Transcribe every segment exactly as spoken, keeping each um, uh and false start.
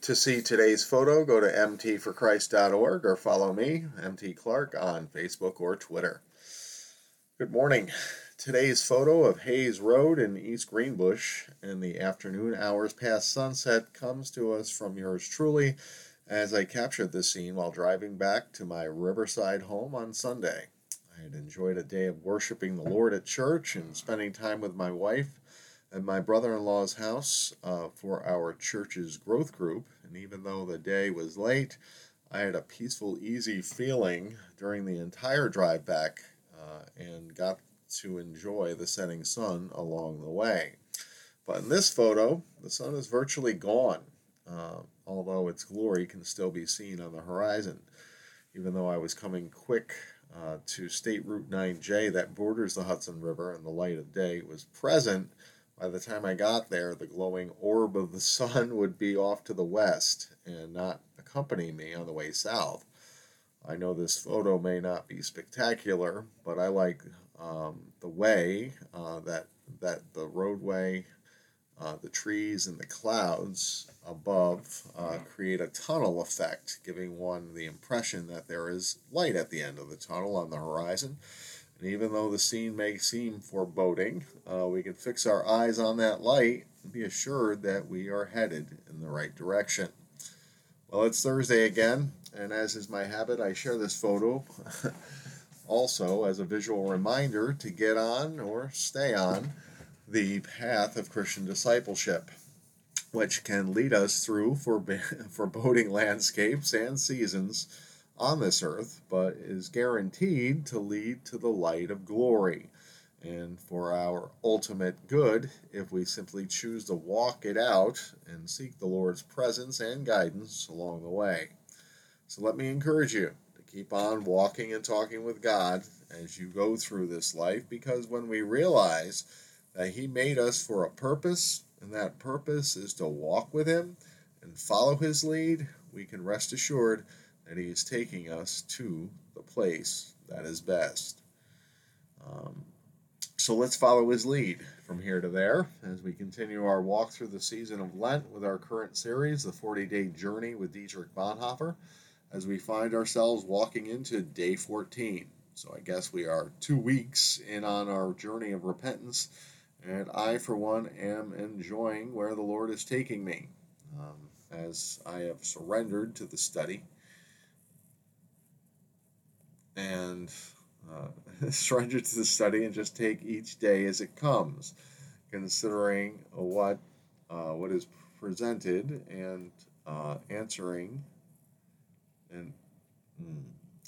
To see today's photo, go to m t for christ dot org or follow me, M T Clark, on Facebook or Twitter. Good morning. Today's photo of Hayes Road in East Greenbush in the afternoon hours past sunset comes to us from yours truly as I captured this scene while driving back to my Riverside home on Sunday. I had enjoyed a day of worshiping the Lord at church and spending time with my wife at my brother-in-law's house uh, for our church's growth group, and even though the day was late, I had a peaceful, easy feeling during the entire drive back uh, and got to enjoy the setting sun along the way. But in this photo, the sun is virtually gone, uh, although its glory can still be seen on the horizon. Even though I was coming quick uh, to State Route nine J that borders the Hudson River and the light of day was present, by the time I got there, the glowing orb of the sun would be off to the west and not accompany me on the way south. I know this photo may not be spectacular, but I like um, the way uh, that that the roadway, uh, the trees, and the clouds above uh, create a tunnel effect, giving one the impression that there is light at the end of the tunnel on the horizon. And even though the scene may seem foreboding, uh, we can fix our eyes on that light and be assured that we are headed in the right direction. Well, it's Thursday again, and as is my habit, I share this photo also as a visual reminder to get on or stay on the path of Christian discipleship, which can lead us through forb- foreboding landscapes and seasons on this earth, but is guaranteed to lead to the light of glory and for our ultimate good if we simply choose to walk it out and seek the Lord's presence and guidance along the way. So let me encourage you to keep on walking and talking with God as you go through this life, because when we realize that He made us for a purpose, and that purpose is to walk with Him and follow His lead, we can rest assured that He is taking us to the place that is best. Um, so let's follow His lead from here to there as we continue our walk through the season of Lent with our current series, The forty-Day Journey with Dietrich Bonhoeffer, as we find ourselves walking into day fourteen. So I guess we are two weeks in on our journey of repentance, and I, for one, am enjoying where the Lord is taking me um, as I have surrendered to the study and uh, surrender to the study and just take each day as it comes, considering what uh, what is presented and uh, answering. And mm,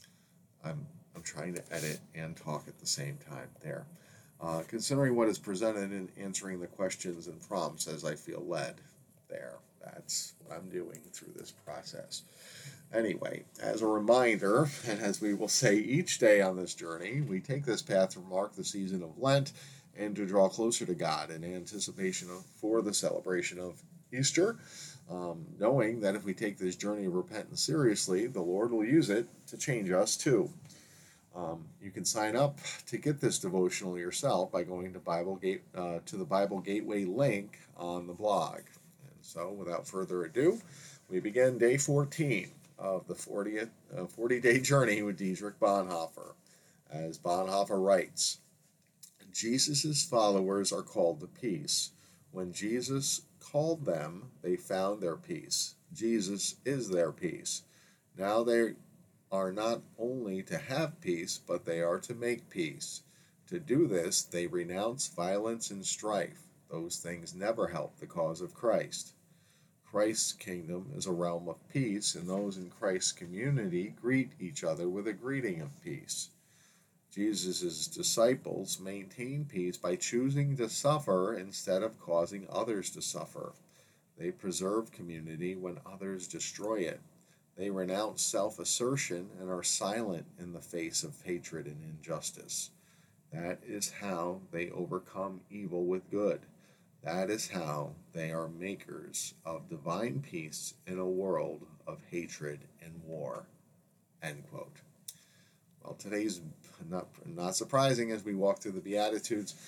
I'm I'm trying to edit and talk at the same time there. Uh, considering what is presented and answering the questions and prompts as I feel led there. That's what I'm doing through this process. Anyway, as a reminder, and as we will say each day on this journey, we take this path to mark the season of Lent and to draw closer to God in anticipation of, for the celebration of Easter, um, knowing that if we take this journey of repentance seriously, the Lord will use it to change us too. Um, you can sign up to get this devotional yourself by going to Bible Gate uh, to the Bible Gateway link on the blog. And so, without further ado, we begin day fourteen of the fortieth, uh, forty-day journey with Dietrich Bonhoeffer. As Bonhoeffer writes, Jesus' followers are called to peace. When Jesus called them, they found their peace. Jesus is their peace. Now they are not only to have peace, but they are to make peace. To do this, they renounce violence and strife. Those things never help the cause of Christ. Christ's kingdom is a realm of peace, and those in Christ's community greet each other with a greeting of peace. Jesus' disciples maintain peace by choosing to suffer instead of causing others to suffer. They preserve community when others destroy it. They renounce self-assertion and are silent in the face of hatred and injustice. That is how they overcome evil with good. That is how they are makers of divine peace in a world of hatred and war. End quote. Well, today's not, not surprising as we walk through the Beatitudes.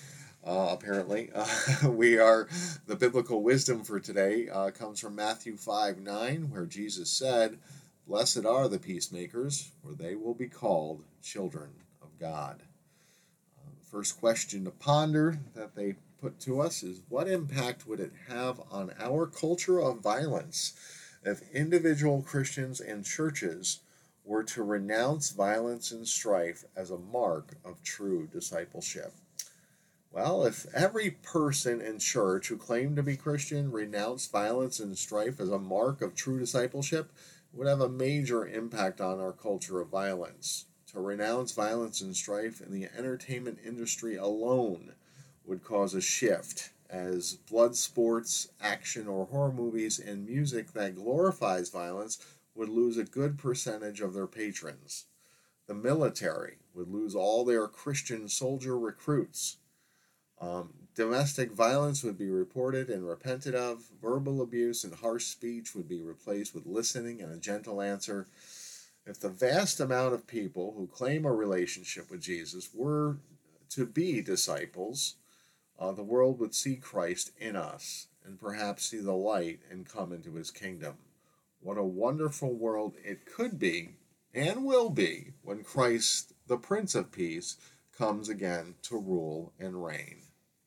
Uh, apparently, uh, we are the biblical wisdom for today uh, comes from Matthew five nine, where Jesus said, "Blessed are the peacemakers, for they will be called children of God." Uh, the first question to ponder that they put to us is, what impact would it have on our culture of violence if individual Christians and churches were to renounce violence and strife as a mark of true discipleship? Well, if every person in church who claimed to be Christian renounced violence and strife as a mark of true discipleship, it would have a major impact on our culture of violence. To renounce violence and strife in the entertainment industry alone would cause a shift, as blood sports, action, or horror movies and music that glorifies violence would lose a good percentage of their patrons. The military would lose all their Christian soldier recruits. Um, domestic violence would be reported and repented of. Verbal abuse and harsh speech would be replaced with listening and a gentle answer. If the vast amount of people who claim a relationship with Jesus were to be disciples, uh, the world would see Christ in us and perhaps see the light and come into his kingdom. What a wonderful world it could be and will be when Christ, the Prince of Peace, comes again to rule and reign.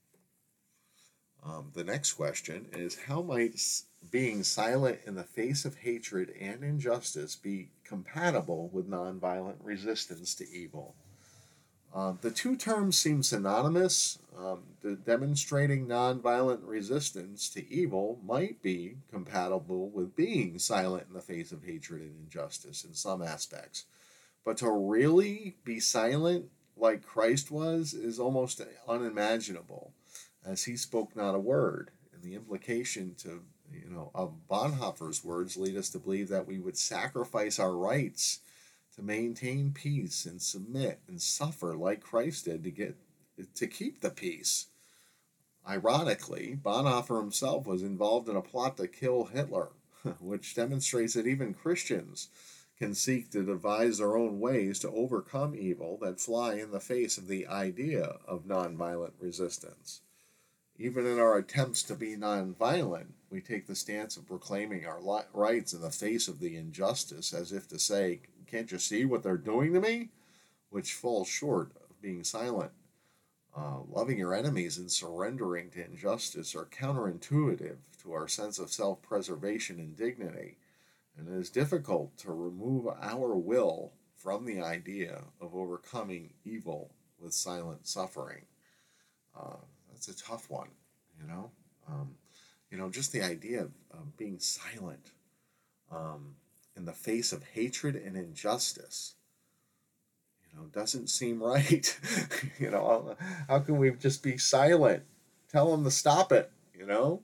Um, the next question is, how might being silent in the face of hatred and injustice be compatible with nonviolent resistance to evil? Um, the two terms seem synonymous. Um, the demonstrating nonviolent resistance to evil might be compatible with being silent in the face of hatred and injustice in some aspects. But to really be silent like Christ was is almost unimaginable, as he spoke not a word. And the implication to, you know, of Bonhoeffer's words lead us to believe that we would sacrifice our rights to maintain peace and submit and suffer like Christ did to get to keep the peace. Ironically, Bonhoeffer himself was involved in a plot to kill Hitler, which demonstrates that even Christians can seek to devise their own ways to overcome evil that fly in the face of the idea of nonviolent resistance. Even in our attempts to be nonviolent, we take the stance of proclaiming our rights in the face of the injustice, as if to say, "Can't you see what they're doing to me?" which falls short of being silent. Uh, loving your enemies and surrendering to injustice are counterintuitive to our sense of self-preservation and dignity, and it is difficult to remove our will from the idea of overcoming evil with silent suffering. Uh, that's a tough one, you know. Um, you know, just the idea of, of being silent um, in the face of hatred and injustice, you know, doesn't seem right. You know, how can we just be silent? Tell them to stop it, you know?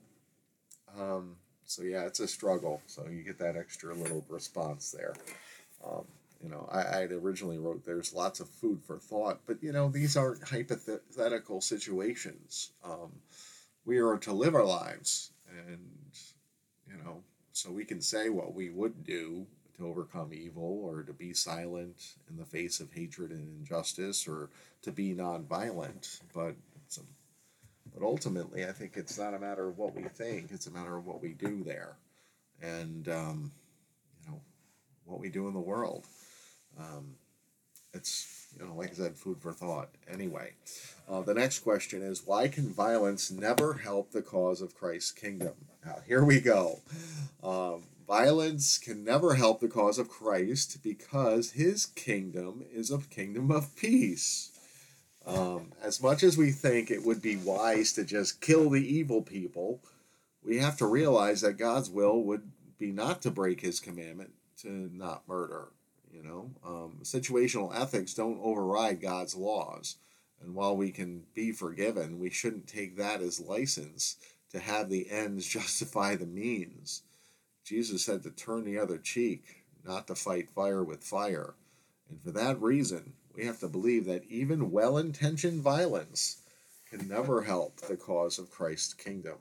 Um, so, yeah, it's a struggle. So you get that extra little response there. Um, you know, I, I originally wrote there's lots of food for thought, but, you know, these aren't hypothetical situations. Um, we are to live our lives, and, you know, so we can say what we would do to overcome evil, or to be silent in the face of hatred and injustice, or to be nonviolent, but it's a, but ultimately I think it's not a matter of what we think, it's a matter of what we do there, and um, you know, what we do in the world. Um, it's, you know, like I said, food for thought. Anyway, uh, the next question is, why can violence never help the cause of Christ's kingdom? Now, here we go. Um, violence can never help the cause of Christ because his kingdom is a kingdom of peace. Um, as much as we think it would be wise to just kill the evil people, we have to realize that God's will would be not to break his commandment to not murder. You know, um, situational ethics don't override God's laws. And while we can be forgiven, we shouldn't take that as license to have the ends justify the means. Jesus said to turn the other cheek, not to fight fire with fire. And for that reason, we have to believe that even well-intentioned violence can never help the cause of Christ's kingdom.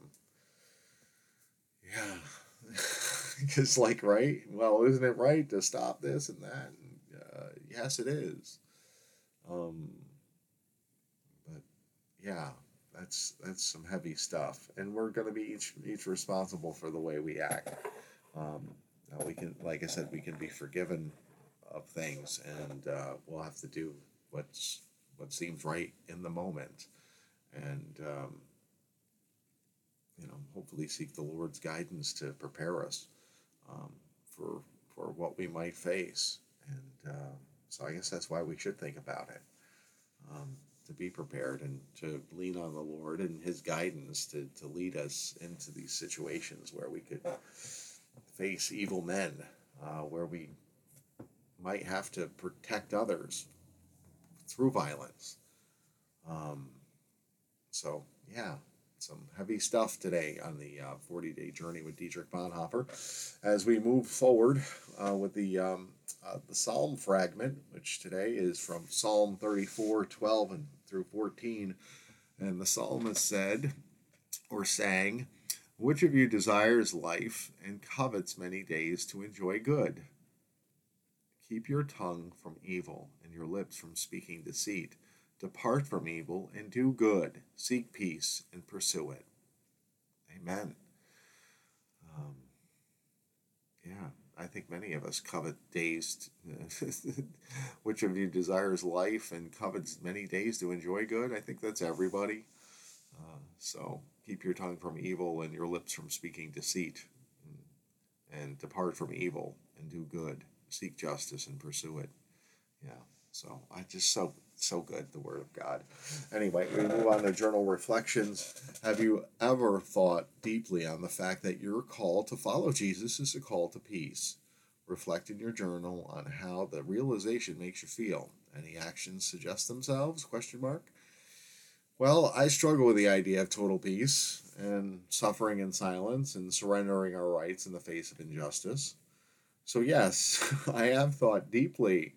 Yeah. Because, like, right? Well, isn't it right to stop this and that? And, uh, yes, it is. Um, but, yeah, that's that's some heavy stuff, and we're going to be each each responsible for the way we act. Um, uh, we can, like I said, we can be forgiven of things, and uh, we'll have to do what's what seems right in the moment, and um, you know, hopefully seek the Lord's guidance to prepare us um, for for what we might face. And uh, so, I guess that's why we should think about it, um, to be prepared and to lean on the Lord and His guidance to to lead us into these situations where we could face evil men, uh, where we might have to protect others through violence. Um, so, yeah, some heavy stuff today on the uh, forty-day journey with Dietrich Bonhoeffer. As we move forward uh, with the um, uh, the Psalm fragment, which today is from Psalm thirty-four, twelve and through fourteen, and the psalmist said or sang, "Which of you desires life and covets many days to enjoy good? Keep your tongue from evil and your lips from speaking deceit. Depart from evil and do good. Seek peace and pursue it." Amen. Um, yeah, I think many of us covet days. To, which of you desires life and covets many days to enjoy good? I think that's everybody. Uh, so keep your tongue from evil and your lips from speaking deceit. And, and depart from evil and do good. Seek justice and pursue it. Yeah. So I just so so good, the Word of God. Anyway, we move on to journal reflections. Have you ever thought deeply on the fact that your call to follow Jesus is a call to peace? Reflect in your journal on how the realization makes you feel. Any actions suggest themselves? Question mark. Well, I struggle with the idea of total peace and suffering in silence and surrendering our rights in the face of injustice. So yes, I have thought deeply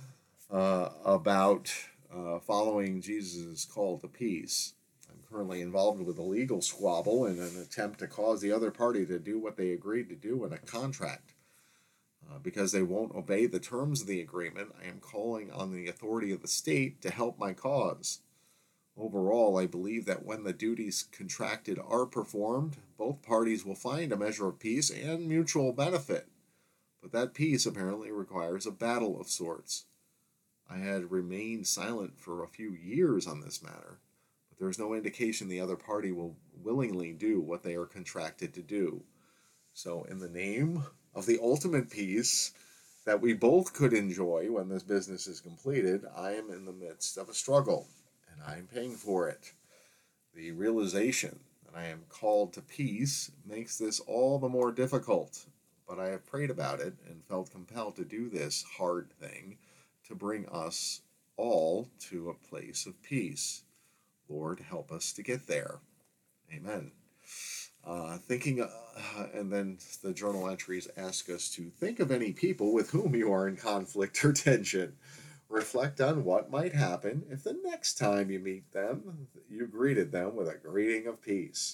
Uh, about uh, following Jesus' call to peace. I'm currently involved with a legal squabble in an attempt to cause the other party to do what they agreed to do in a contract. Uh, because they won't obey the terms of the agreement, I am calling on the authority of the state to help my cause. Overall, I believe that when the duties contracted are performed, both parties will find a measure of peace and mutual benefit. But that peace apparently requires a battle of sorts. I had remained silent for a few years on this matter, but there is no indication the other party will willingly do what they are contracted to do. So, in the name of the ultimate peace that we both could enjoy when this business is completed, I am in the midst of a struggle, and I am paying for it. The realization that I am called to peace makes this all the more difficult, but I have prayed about it and felt compelled to do this hard thing to bring us all to a place of peace. Lord, help us to get there. Amen. Uh, thinking, uh, and then the journal entries ask us to think of any people with whom you are in conflict or tension. Reflect on what might happen if the next time you meet them, you greeted them with a greeting of peace.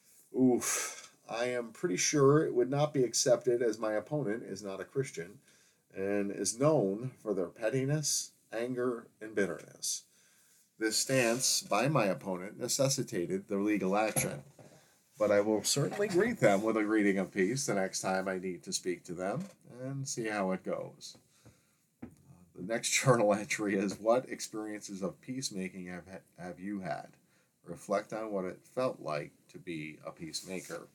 Oof, I am pretty sure it would not be accepted, as my opponent is not a Christian and is known for their pettiness, anger, and bitterness. This stance by my opponent necessitated the legal action, but I will certainly greet them with a greeting of peace the next time I need to speak to them and see how it goes. Uh, the next journal entry is, what experiences of peacemaking have, have you had? Reflect on what it felt like to be a peacemaker.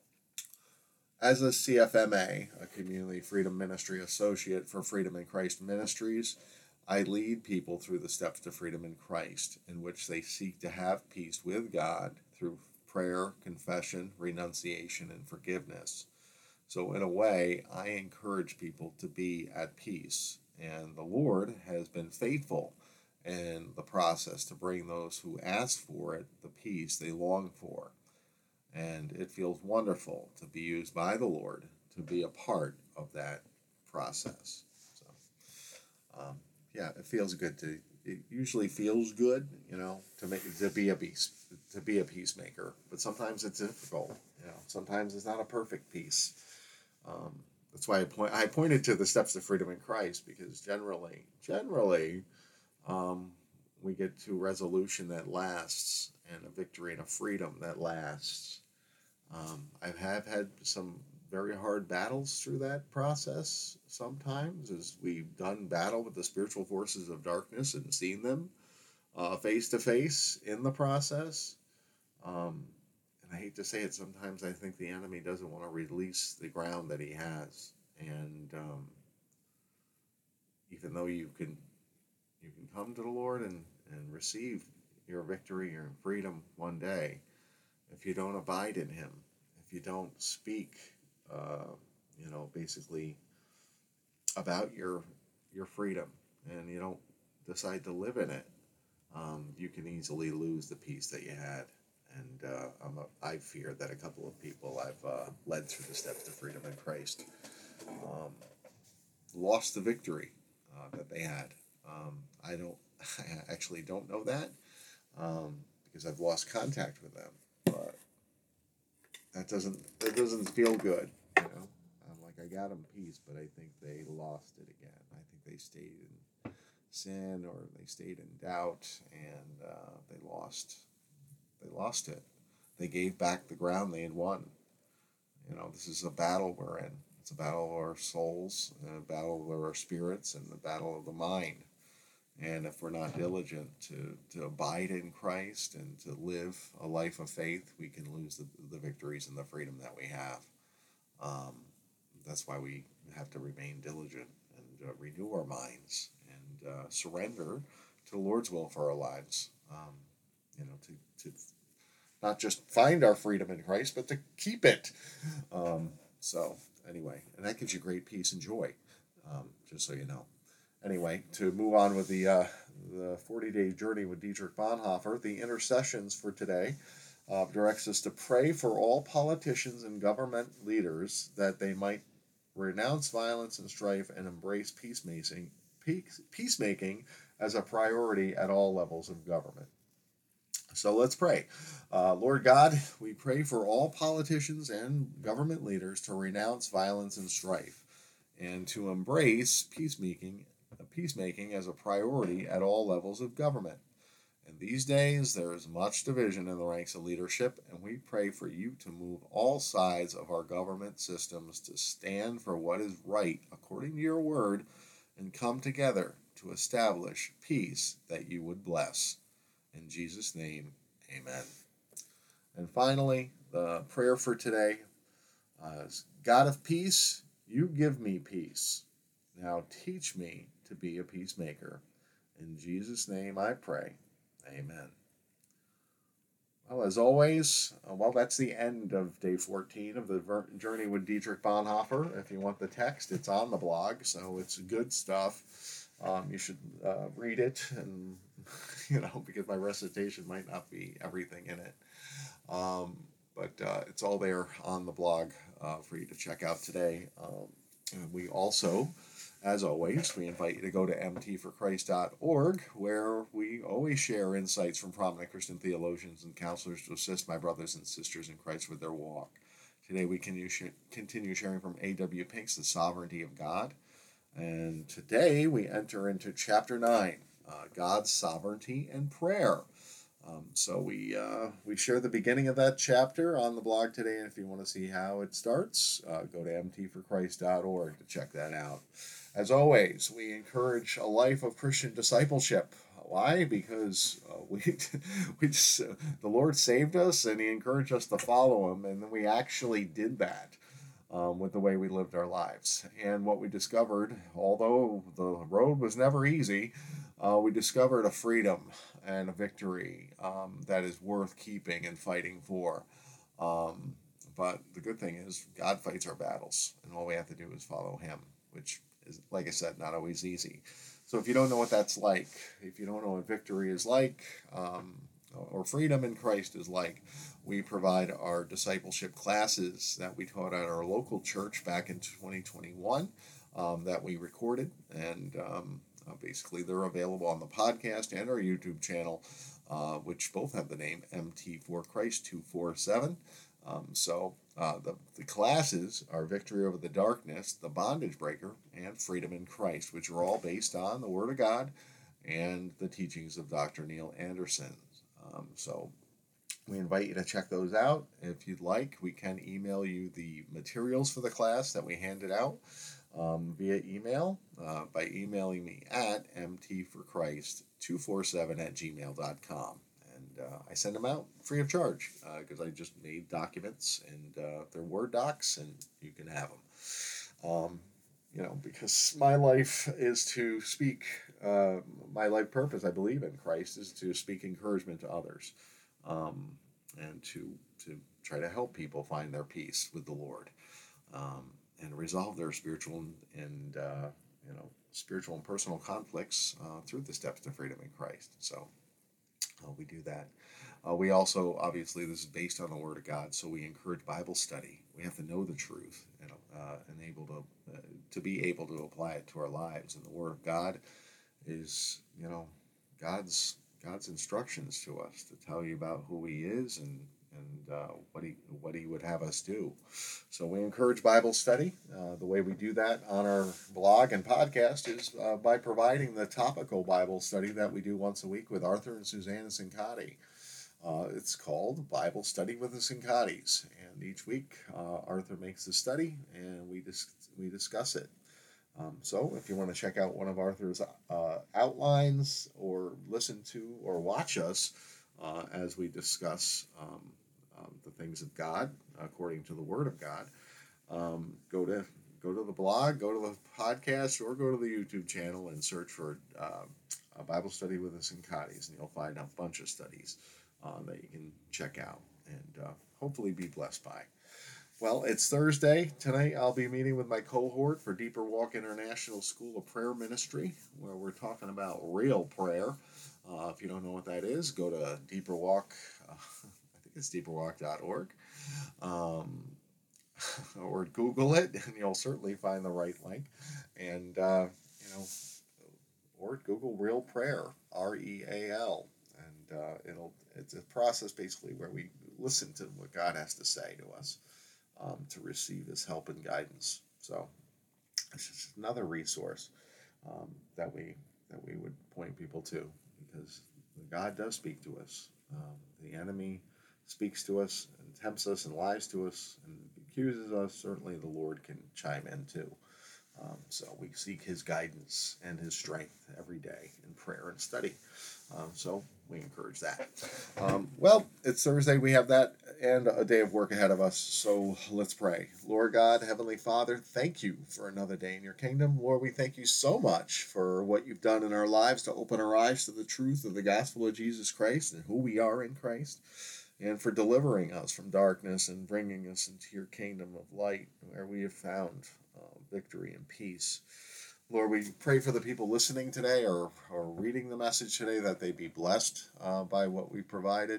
As a C F M A, a Community Freedom Ministry Associate for Freedom in Christ Ministries, I lead people through the steps to freedom in Christ, in which they seek to have peace with God through prayer, confession, renunciation, and forgiveness. So in a way, I encourage people to be at peace, and the Lord has been faithful in the process to bring those who ask for it the peace they long for. And it feels wonderful to be used by the Lord to be a part of that process. So, um, yeah, it feels good to. It usually feels good, you know, to make to be a peace to be a peacemaker. But sometimes it's difficult. You know, sometimes it's not a perfect peace. Um, that's why I point. I pointed to the steps to freedom in Christ, because generally, generally, um, we get to resolution that lasts, and a victory and a freedom that lasts. Um, I have had some very hard battles through that process sometimes, as we've done battle with the spiritual forces of darkness and seen them uh, face to face in the process. Um, and I hate to say it, sometimes I think the enemy doesn't want to release the ground that he has. And um, even though you can you can come to the Lord and, and receive your victory, your freedom one day, if you don't abide in him, if you don't speak, uh, you know, basically about your your freedom, and you don't decide to live in it, um, you can easily lose the peace that you had. And uh, I'm a, I fear that a couple of people I've uh, led through the steps to freedom in Christ um, lost the victory uh, that they had. Um, I don't, I actually don't know that um, because I've lost contact with them. But that doesn't, that doesn't feel good, you know. I'm like, I got them peace, but I think they lost it again. I think they stayed in sin, or they stayed in doubt, and uh, they lost. They lost it. They gave back the ground they had won. You know, this is a battle we're in. It's a battle of our souls, and a battle of our spirits, and the battle of the mind. And if we're not diligent to, to abide in Christ and to live a life of faith, we can lose the, the victories and the freedom that we have. Um, that's why we have to remain diligent and uh, renew our minds and uh, surrender to the Lord's will for our lives. Um, you know, to, to not just find our freedom in Christ, but to keep it. Um, so anyway, and that gives you great peace and joy, um, just so you know. Anyway, to move on with the uh, the forty-day journey with Dietrich Bonhoeffer, the intercessions for today uh, directs us to pray for all politicians and government leaders that they might renounce violence and strife and embrace peacemaking, peace, peacemaking as a priority at all levels of government. So let's pray. Uh, Lord God, we pray for all politicians and government leaders to renounce violence and strife and to embrace peacemaking, peacemaking as a priority at all levels of government. In these days, there is much division in the ranks of leadership, and we pray for you to move all sides of our government systems to stand for what is right according to your word and come together to establish peace that you would bless. In Jesus' name, amen. And finally, the prayer for today uh, is, God of peace, you give me peace. Now teach me to be a peacemaker. In Jesus' name I pray. Amen. Well, as always, uh, well, that's the end of day fourteen of the ver- journey with Dietrich Bonhoeffer. If you want the text, it's on the blog, so it's good stuff. Um, you should uh, read it, and you know, because my recitation might not be everything in it. Um, but uh, it's all there on the blog uh, for you to check out today. Um, and we also, as always, we invite you to go to m t for christ dot org, where we always share insights from prominent Christian theologians and counselors to assist my brothers and sisters in Christ with their walk. Today we continue sharing from A W Pink's The Sovereignty of God. And today we enter into chapter nine, uh, God's Sovereignty and Prayer. Um, so we uh, we share the beginning of that chapter on the blog today, and if you want to see how it starts, uh, go to m t for christ dot org to check that out. As always, we encourage a life of Christian discipleship. Why? Because uh, we we just, uh, the Lord saved us, and He encouraged us to follow Him, and then we actually did that. Um, with the way we lived our lives. And what we discovered, although the road was never easy, uh, we discovered a freedom and a victory um, that is worth keeping and fighting for. Um, but the good thing is, God fights our battles, and all we have to do is follow Him, which is, like I said, not always easy. So if you don't know what that's like, if you don't know what victory is like, um, or freedom in Christ is like, we provide our discipleship classes that we taught at our local church back in twenty twenty-one um, that we recorded, and um, uh, basically they're available on the podcast and our YouTube channel, uh, which both have the name M T for Christ two forty-seven. Um, so uh, the, the classes are Victory Over the Darkness, The Bondage Breaker, and Freedom in Christ, which are all based on the Word of God and the teachings of Doctor Neil Anderson. Um, so We invite you to check those out. If you'd like, we can email you the materials for the class that we handed out um, via email uh, by emailing me at m t for christ two four seven at gmail dot com. And uh, I send them out free of charge because uh, I just made documents and uh, they're Word docs and you can have them. Um, you know, because my life is to speak, uh, my life purpose, I believe in Christ, is to speak encouragement to others. Um, and to to try to help people find their peace with the Lord, um, and resolve their spiritual and, and uh, you know spiritual and personal conflicts uh, through the steps to freedom in Christ. So uh, we do that. Uh, we also, obviously, this is based on the Word of God, so we encourage Bible study. We have to know the truth and uh, and able to uh, to be able to apply it to our lives. And the Word of God is, you know, God's God's instructions to us to tell you about who He is and and uh, what he what He would have us do. So we encourage Bible study. Uh, the way we do that on our blog and podcast is uh, by providing the topical Bible study that we do once a week with Arthur and Susanna Sincotti. Uh, it's called Bible Study with the Sincottis, and each week uh, Arthur makes a study and we dis- we discuss it. Um, so if you want to check out one of Arthur's uh, outlines or listen to or watch us uh, as we discuss um, um, the things of God according to the Word of God, um, go to go to the blog, go to the podcast, or go to the YouTube channel and search for uh, a Bible Study with the Sincottis, and you'll find a bunch of studies uh, that you can check out and uh, hopefully be blessed by. Well, it's Thursday. Tonight I'll be meeting with my cohort for Deeper Walk International School of Prayer Ministry, where we're talking about real prayer. Uh, if you don't know what that is, go to Deeper Walk, uh, I think it's deeper walk dot org, um, or Google it, and you'll certainly find the right link. And, uh, you know, or Google Real Prayer, R E A L. And uh, it'll it's a process basically where we listen to what God has to say to us. Um, to receive His help and guidance. So it's just another resource um, that we that we would point people to, because God does speak to us. Um, the enemy speaks to us and tempts us and lies to us and accuses us. Certainly the Lord can chime in too. Um, so we seek His guidance and His strength every day in prayer and study. Um, so we encourage that. Um, well, it's Thursday. We have that and a day of work ahead of us. So let's pray. Lord God, Heavenly Father, thank you for another day in your kingdom. Lord, we thank you so much for what you've done in our lives to open our eyes to the truth of the gospel of Jesus Christ and who we are in Christ, and for delivering us from darkness and bringing us into your kingdom of light, where we have found uh, victory and peace. Lord, we pray for the people listening today or, or reading the message today, that they be blessed uh, by what we provided,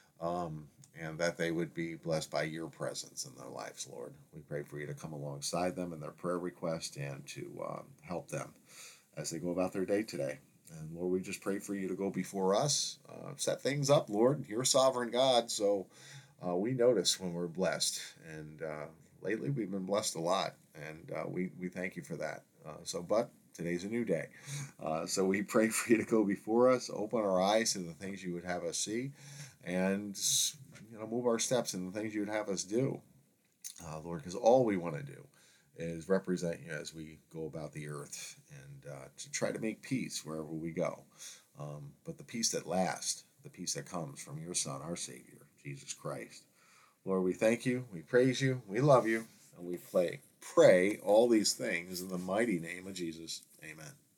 um, and that they would be blessed by your presence in their lives, Lord. We pray for you to come alongside them in their prayer request and to um, help them as they go about their day today. And Lord, we just pray for you to go before us, uh, set things up, Lord. You're sovereign God, so uh, we notice when we're blessed. And uh, lately we've been blessed a lot, and uh, we, we thank you for that. Uh, so, but today's a new day. Uh, so we pray for you to go before us, open our eyes to the things you would have us see, and you know, move our steps in the things you would have us do, uh, Lord, because all we want to do is represent you as we go about the earth, and uh, to try to make peace wherever we go. Um, but the peace that lasts, the peace that comes from your Son, our Savior, Jesus Christ. Lord, we thank you, we praise you, we love you, and we pray, pray all these things in the mighty name of Jesus. Amen.